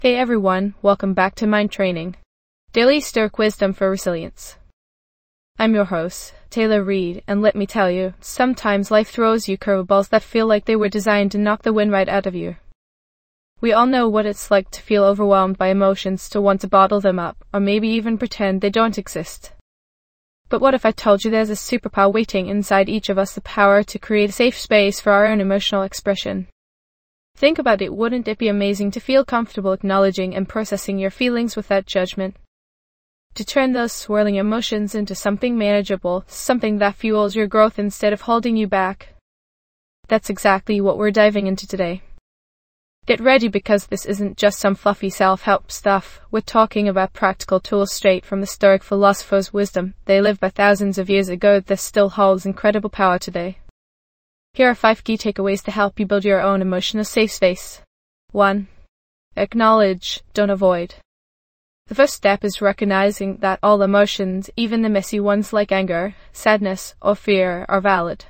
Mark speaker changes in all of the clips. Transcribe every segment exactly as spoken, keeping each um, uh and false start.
Speaker 1: Hey everyone, welcome back to Mind Training, Daily Stoic Wisdom for Resilience. I'm your host, Taylor Reed, and let me tell you, sometimes life throws you curveballs that feel like they were designed to knock the wind right out of you. We all know what it's like to feel overwhelmed by emotions, to want to bottle them up, or maybe even pretend they don't exist. But what if I told you there's a superpower waiting inside each of us, the power to create a safe space for our own emotional expression? Think about it, wouldn't it be amazing to feel comfortable acknowledging and processing your feelings without judgment? To turn those swirling emotions into something manageable, something that fuels your growth instead of holding you back. That's exactly what we're diving into today. Get ready, because this isn't just some fluffy self-help stuff. We're talking about practical tools straight from the Stoic philosophers' wisdom. They lived by thousands of years ago that still holds incredible power today. Here are five key takeaways to help you build your own emotional safe space. one. Acknowledge, don't avoid. The first step is recognizing that all emotions, even the messy ones like anger, sadness, or fear, are valid.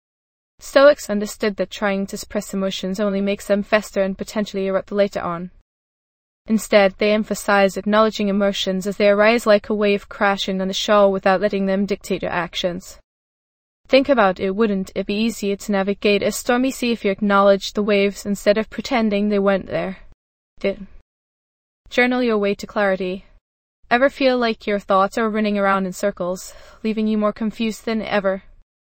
Speaker 1: Stoics understood that trying to suppress emotions only makes them fester and potentially erupt later on. Instead, they emphasize acknowledging emotions as they arise like a wave crashing on the shore without letting them dictate your actions. Think about it, wouldn't it be easier to navigate a stormy sea if you acknowledged the waves instead of pretending they weren't there? Did. Journal your way to clarity. Ever feel like your thoughts are running around in circles, leaving you more confused than ever?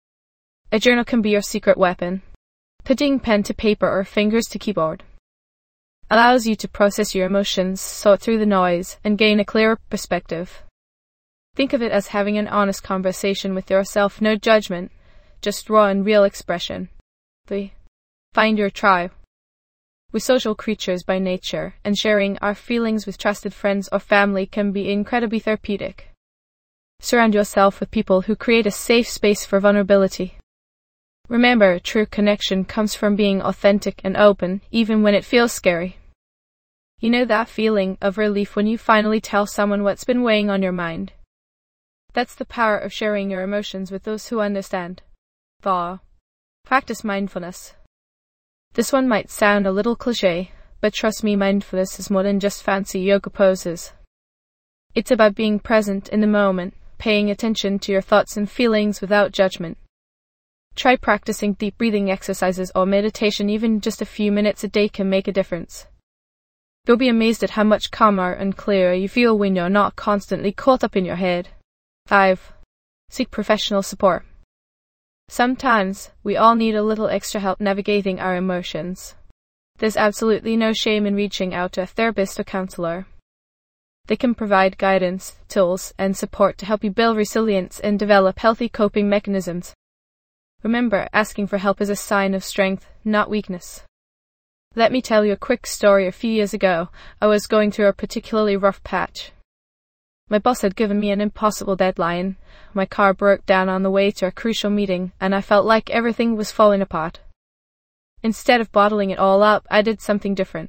Speaker 1: A journal can be your secret weapon. Putting pen to paper or fingers to keyboard allows you to process your emotions, sort through the noise, and gain a clearer perspective. Think of it as having an honest conversation with yourself, no judgment, just raw and real expression. three. Find your tribe. We're social creatures by nature, and sharing our feelings with trusted friends or family can be incredibly therapeutic. Surround yourself with people who create a safe space for vulnerability. Remember, true connection comes from being authentic and open, even when it feels scary. You know that feeling of relief when you finally tell someone what's been weighing on your mind? That's the power of sharing your emotions with those who understand. four. Practice mindfulness. This one might sound a little cliche, but trust me, mindfulness is more than just fancy yoga poses. It's about being present in the moment, paying attention to your thoughts and feelings without judgment. Try practicing deep breathing exercises or meditation. Even just a few minutes a day can make a difference. You'll be amazed at how much calmer and clearer you feel when you're not constantly caught up in your head. five. Seek professional support. Sometimes, we all need a little extra help navigating our emotions. There's absolutely no shame in reaching out to a therapist or counselor. They can provide guidance, tools, and support to help you build resilience and develop healthy coping mechanisms. Remember, asking for help is a sign of strength, not weakness. Let me tell you a quick story. A few years ago, I was going through a particularly rough patch. My boss had given me an impossible deadline. My car broke down on the way to a crucial meeting, and I felt like everything was falling apart. Instead of bottling it all up, I did something different.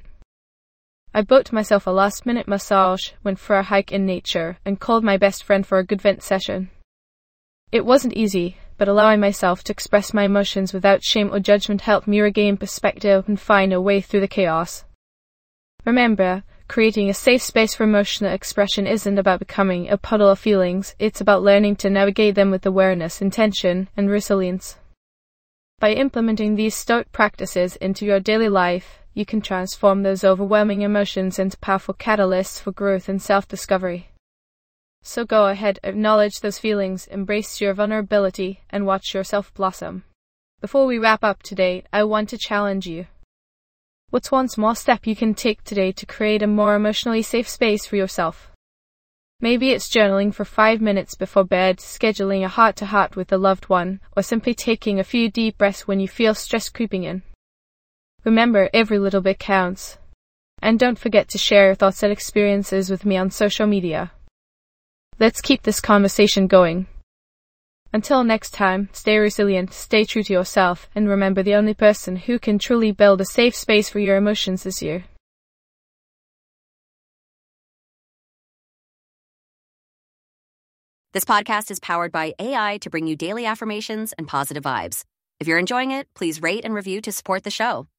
Speaker 1: I booked myself a last-minute massage, went for a hike in nature, and called my best friend for a good vent session. It wasn't easy, but allowing myself to express my emotions without shame or judgment helped me regain perspective and find a way through the chaos. Remember, creating a safe space for emotional expression isn't about becoming a puddle of feelings. It's about learning to navigate them with awareness, intention, and resilience. By implementing these Stoic practices into your daily life, you can transform those overwhelming emotions into powerful catalysts for growth and self-discovery. So go ahead, acknowledge those feelings, embrace your vulnerability, and watch yourself blossom. Before we wrap up today, I want to challenge you. What's one small step you can take today to create a more emotionally safe space for yourself? Maybe it's journaling for five minutes before bed, scheduling a heart-to-heart with a loved one, or simply taking a few deep breaths when you feel stress creeping in. Remember, every little bit counts. And don't forget to share your thoughts and experiences with me on social media. Let's keep this conversation going. Until next time, stay resilient, stay true to yourself, and remember, the only person who can truly build a safe space for your emotions is you.
Speaker 2: This podcast is powered by A I to bring you daily affirmations and positive vibes. If you're enjoying it, please rate and review to support the show.